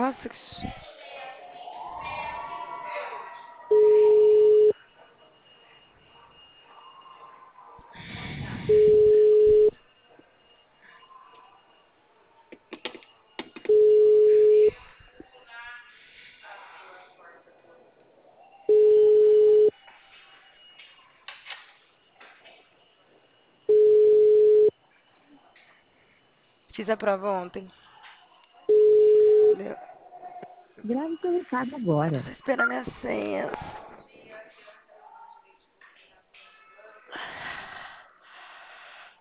Nossa, fiz a prova ontem. Grave seu recado agora. Tô esperando as senhas.